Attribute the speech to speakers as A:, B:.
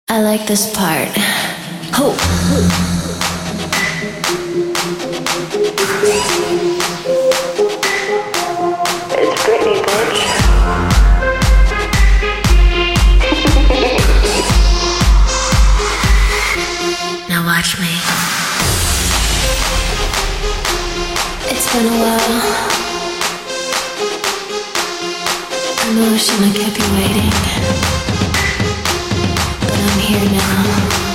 A: I like this part. Ho! It's Britney, bitch. Now watch me. It's been a while. Emotion, I kept you waiting. But I'm here now.